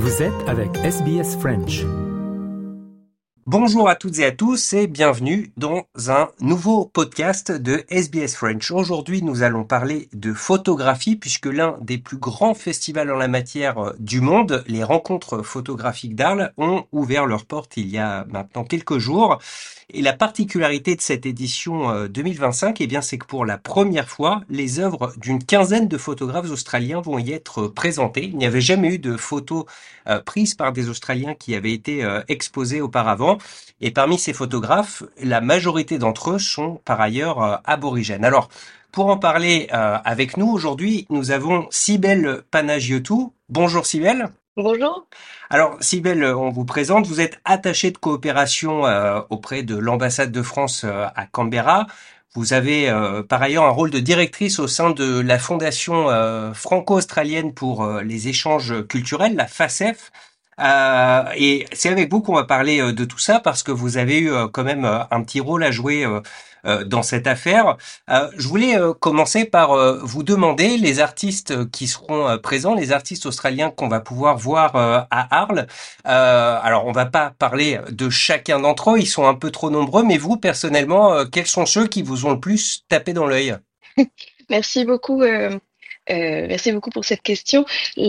Vous êtes avec SBS French. Bonjour à toutes et à tous et bienvenue dans un nouveau podcast de SBS French. Aujourd'hui, nous allons parler de photographie puisque l'un des plus grands festivals en la matière du monde, les rencontres photographiques d'Arles, ont ouvert leurs portes il y a maintenant quelques jours. Et la particularité de cette édition 2025, eh bien, c'est que pour la première fois, les œuvres d'une quinzaine de photographes australiens vont y être présentées. Il n'y avait jamais eu de photos prises par des Australiens qui avaient été exposées auparavant. Et parmi ces photographes, la majorité d'entre eux sont par ailleurs aborigènes. Alors, pour en parler avec nous aujourd'hui, nous avons Cybèle Panagiotou. Bonjour Cybèle. Bonjour. Alors Cybèle, on vous présente, vous êtes attachée de coopération auprès de l'ambassade de France à Canberra. Vous avez par ailleurs un rôle de directrice au sein de la fondation franco-australienne pour les échanges culturels, la FACEF. Et c'est avec vous qu'on va parler de tout ça parce que vous avez eu quand même un petit rôle à jouer dans cette affaire. Je voulais commencer par vous demander les artistes qui seront présents, les artistes australiens qu'on va pouvoir voir à Arles. Alors on va pas parler de chacun d'entre eux, ils sont un peu trop nombreux, mais vous personnellement, quels sont ceux qui vous ont le plus tapé dans l'œil? Merci beaucoup. Merci beaucoup pour cette question.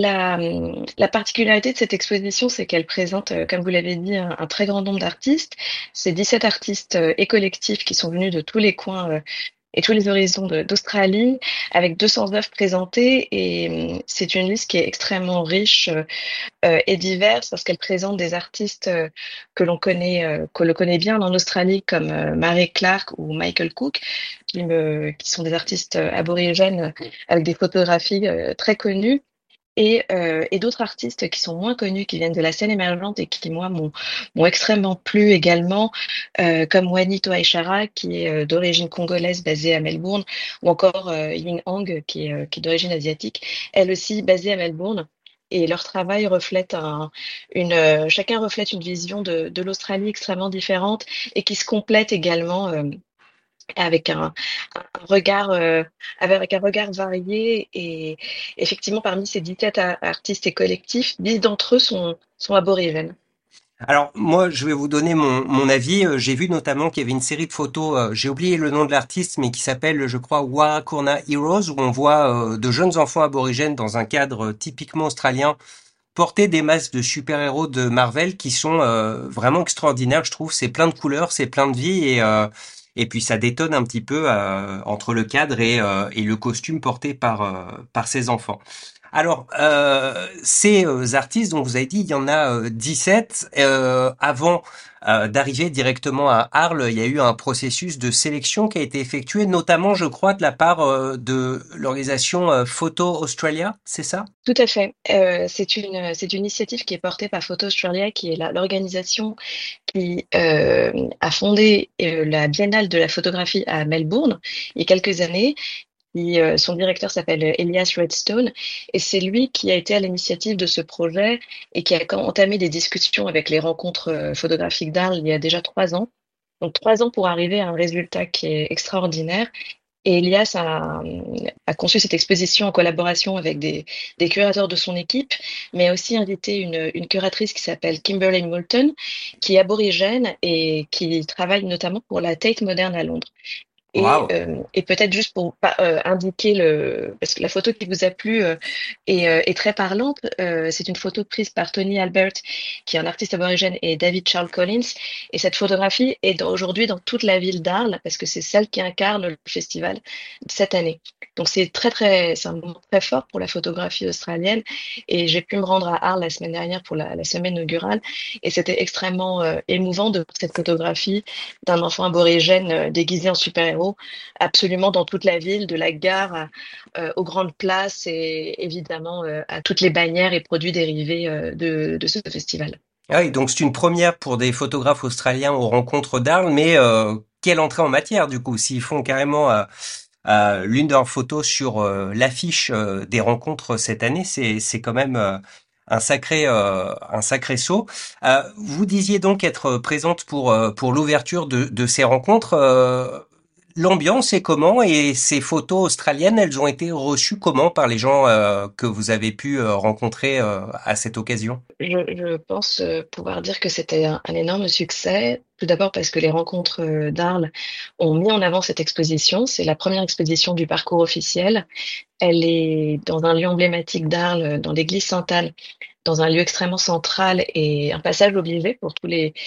La particularité de cette exposition, c'est qu'elle présente, comme vous l'avez dit, un très grand nombre d'artistes. C'est 17 artistes et collectifs qui sont venus de tous les coins et tous les horizons d'Australie, avec 200 œuvres présentées. Et c'est une liste qui est extrêmement riche et diverse parce qu'elle présente des artistes que l'on connaît bien en Australie, comme Mary Clark ou Michael Cook, qui sont des artistes aborigènes avec des photographies très connues. Et d'autres artistes qui sont moins connus, qui viennent de la scène émergente et qui, moi, m'ont extrêmement plu également, comme Juanito Aishara, qui est d'origine congolaise, basée à Melbourne, ou encore Ying Hang, qui est d'origine asiatique, elle aussi basée à Melbourne. Et leur travail reflète chacun reflète une vision de l'Australie extrêmement différente et qui se complète également avec un regard avec un regard varié. Et effectivement, parmi ces 17 artistes et collectifs, 10 d'entre eux sont aborigènes. Alors moi, je vais vous donner mon avis. J'ai vu notamment qu'il y avait une série de photos, j'ai oublié le nom de l'artiste, mais qui s'appelle, je crois, Warakuna Heroes, où on voit de jeunes enfants aborigènes dans un cadre typiquement australien porter des masques de super-héros de Marvel qui sont vraiment extraordinaires, je trouve. C'est plein de couleurs, c'est plein de vie et puis ça détonne un petit peu entre le cadre et le costume porté par ces enfants. Alors, ces artistes dont vous avez dit, il y en a 17. Avant d'arriver directement à Arles, il y a eu un processus de sélection qui a été effectué, notamment, je crois, de la part de l'organisation Photo Australia, c'est ça? Tout à fait. C'est une initiative qui est portée par Photo Australia, qui est l'organisation qui a fondé la Biennale de la photographie à Melbourne il y a quelques années. Son directeur s'appelle Elias Redstone et c'est lui qui a été à l'initiative de ce projet et qui a entamé des discussions avec les rencontres photographiques d'Arles il y a déjà 3 ans. Donc 3 ans pour arriver à un résultat qui est extraordinaire. Et Elias a conçu cette exposition en collaboration avec des curateurs de son équipe, mais a aussi invité une curatrice qui s'appelle Kimberly Moulton, qui est aborigène et qui travaille notamment pour la Tate Moderne à Londres. Waouh! Et peut-être juste pour indiquer parce que la photo qui vous a plu est très parlante. C'est une photo prise par Tony Albert, qui est un artiste aborigène, et David Charles Collins. Et cette photographie est aujourd'hui dans toute la ville d'Arles parce que c'est celle qui incarne le festival cette année. Donc c'est un moment très fort pour la photographie australienne. Et j'ai pu me rendre à Arles la semaine dernière pour la semaine inaugurale. Et c'était extrêmement émouvant de voir cette photographie d'un enfant aborigène déguisé en super-héros, absolument dans toute la ville, de la gare aux grandes places et évidemment à toutes les bannières et produits dérivés de ce festival. Ah oui, donc c'est une première pour des photographes australiens aux rencontres d'Arles, mais quelle entrée en matière du coup, s'ils font carrément l'une de leurs photos sur l'affiche des rencontres cette année, c'est quand même un sacré saut. Vous disiez donc être présente pour l'ouverture de ces rencontres. L'ambiance est comment et ces photos australiennes, elles ont été reçues comment par les gens que vous avez pu rencontrer à cette occasion? Je pense pouvoir dire que c'était un énorme succès. Tout d'abord parce que les rencontres d'Arles ont mis en avant cette exposition. C'est la première exposition du parcours officiel. Elle est dans un lieu emblématique d'Arles, dans l'église Sainte-Anne, dans un lieu extrêmement central et un passage obligé pour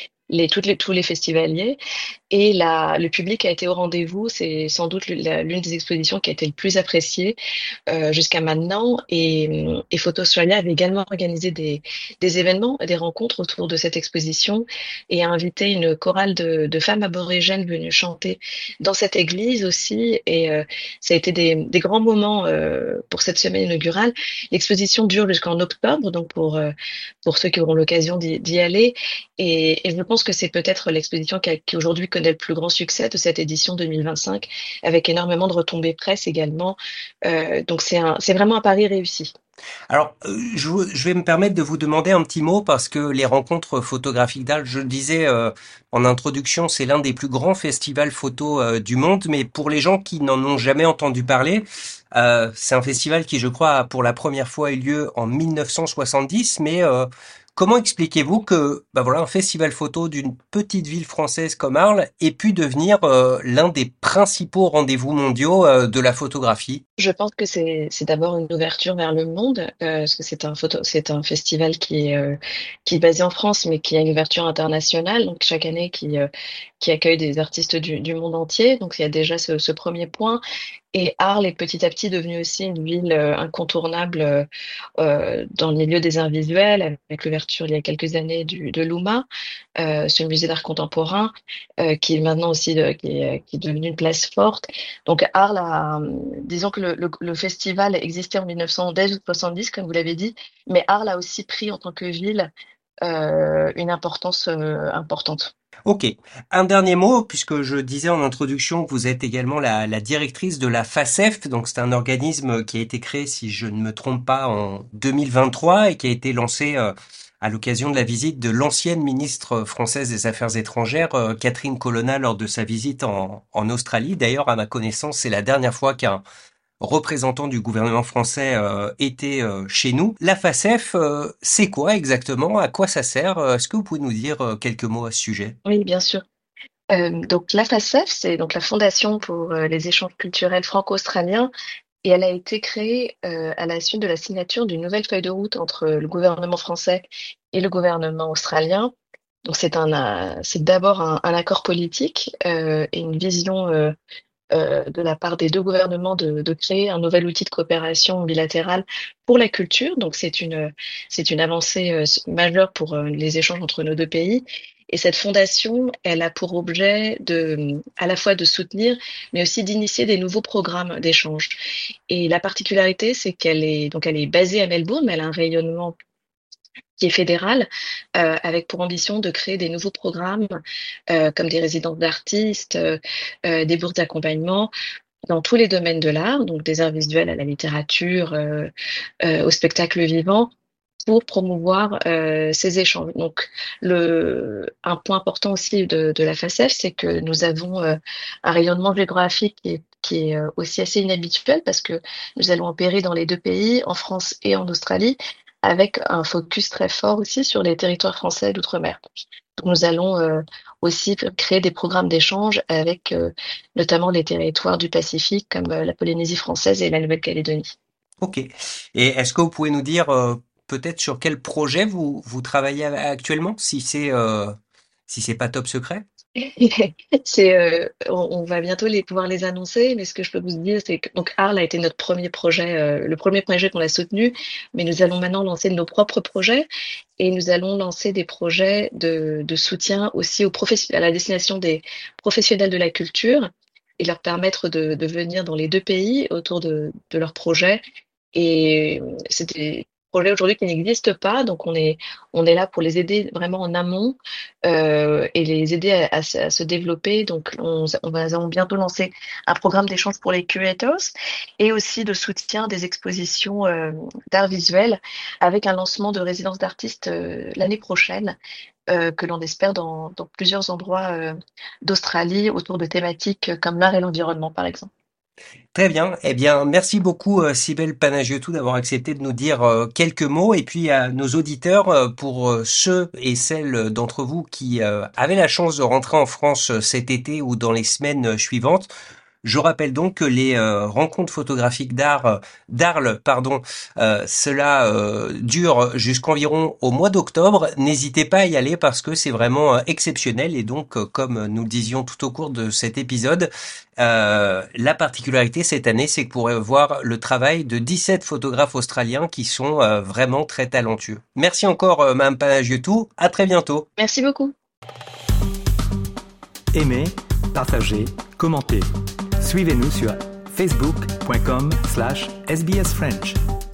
tous les festivaliers. Et le public a été au rendez-vous. C'est sans doute l'une des expositions qui a été le plus appréciée jusqu'à maintenant. Et Photo Australia avait également organisé des événements, des rencontres autour de cette exposition et a invité une chorale de femmes aborigènes venues chanter dans cette église aussi. Et ça a été des grands moments pour cette semaine inaugurale. L'exposition dure jusqu'en octobre, donc pour ceux qui auront l'occasion d'y aller. Et je pense que c'est peut-être l'exposition qui aujourd'hui connaît le plus grand succès de cette édition 2025, avec énormément de retombées presse également. Donc c'est vraiment un pari réussi. Alors, je vais me permettre de vous demander un petit mot parce que les rencontres photographiques d'Arles, je le disais en introduction, c'est l'un des plus grands festivals photo du monde, mais pour les gens qui n'en ont jamais entendu parler, c'est un festival qui, je crois, a pour la première fois eu lieu en 1970, mais comment expliquez-vous que, bah voilà, un festival photo d'une petite ville française comme Arles ait pu devenir l'un des principaux rendez-vous mondiaux de la photographie? Je pense que c'est d'abord une ouverture vers le monde, parce que c'est un festival qui est basé en France, mais qui a une ouverture internationale, donc chaque année qui accueille des artistes du monde entier. Donc il y a déjà ce premier point. Et Arles est petit à petit devenue aussi une ville incontournable dans le milieu des arts visuels, avec l'ouverture il y a quelques années de l'UMA, ce musée d'art contemporain, qui est maintenant aussi qui est devenu une place forte. Donc Arles disons que le festival existait en 1910 ou 70, comme vous l'avez dit, mais Arles a aussi pris en tant que ville une importance importante. Ok. Un dernier mot, puisque je disais en introduction que vous êtes également la directrice de la FACEF, donc c'est un organisme qui a été créé, si je ne me trompe pas, en 2023 et qui a été lancé à l'occasion de la visite de l'ancienne ministre française des Affaires étrangères, Catherine Colonna, lors de sa visite en Australie. D'ailleurs, à ma connaissance, c'est la dernière fois qu'un représentant du gouvernement français était chez nous. La FACEF, c'est quoi exactement? À quoi ça sert? Est-ce que vous pouvez nous dire quelques mots à ce sujet? Oui, bien sûr. Donc la FACEF, c'est donc la Fondation pour les échanges culturels franco-australiens, et elle a été créée à la suite de la signature d'une nouvelle feuille de route entre le gouvernement français et le gouvernement australien. Donc c'est d'abord un accord politique et une vision de la part des deux gouvernements de créer un nouvel outil de coopération bilatérale pour la culture. Donc c'est une avancée majeure pour les échanges entre nos deux pays. Et cette fondation, elle a pour objet à la fois de soutenir, mais aussi d'initier des nouveaux programmes d'échange. Et la particularité, c'est elle est basée à Melbourne, mais elle a un rayonnement qui est fédéral, avec pour ambition de créer des nouveaux programmes comme des résidences d'artistes, des bourses d'accompagnement dans tous les domaines de l'art, donc des arts visuels à la littérature, au spectacle vivant, pour promouvoir ces échanges. Donc, un point important aussi de la FACEF, c'est que nous avons un rayonnement géographique qui est aussi assez inhabituel parce que nous allons opérer dans les deux pays, en France et en Australie, avec un focus très fort aussi sur les territoires français d'outre-mer. Donc, nous allons aussi créer des programmes d'échange avec notamment les territoires du Pacifique comme la Polynésie française et la Nouvelle-Calédonie. Ok. Et est-ce que vous pouvez nous dire peut-être sur quel projet vous travaillez actuellement, si c'est pas top secret? On va bientôt pouvoir les annoncer, mais ce que je peux vous dire, c'est que donc Arles a été notre premier projet, le premier projet qu'on a soutenu, mais nous allons maintenant lancer nos propres projets et nous allons lancer des projets de soutien aussi à la destination des professionnels de la culture et leur permettre de venir dans les deux pays autour de leurs projets. Et c'est des projets aujourd'hui qui n'existent pas, donc on est là pour les aider vraiment en amont et les aider à se développer. Donc nous allons bientôt lancer un programme d'échange pour les curators et aussi de soutien des expositions d'art visuel avec un lancement de résidence d'artistes l'année prochaine que l'on espère dans plusieurs endroits d'Australie autour de thématiques comme l'art et l'environnement par exemple. Très bien. Eh bien, merci beaucoup, Cybèle Panagiotou, d'avoir accepté de nous dire quelques mots. Et puis à nos auditeurs, pour ceux et celles d'entre vous qui avaient la chance de rentrer en France cet été ou dans les semaines suivantes, je rappelle donc que les rencontres photographiques d'Arles, cela dure jusqu'environ au mois d'octobre. N'hésitez pas à y aller parce que c'est vraiment exceptionnel. Et donc, comme nous le disions tout au cours de cet épisode, la particularité cette année, c'est que vous pourrez voir le travail de 17 photographes australiens qui sont vraiment très talentueux. Merci encore, Mme Panagiotou. À très bientôt. Merci beaucoup. Aimez, partagez, commentez. Suivez-nous sur facebook.com/sbsfrench.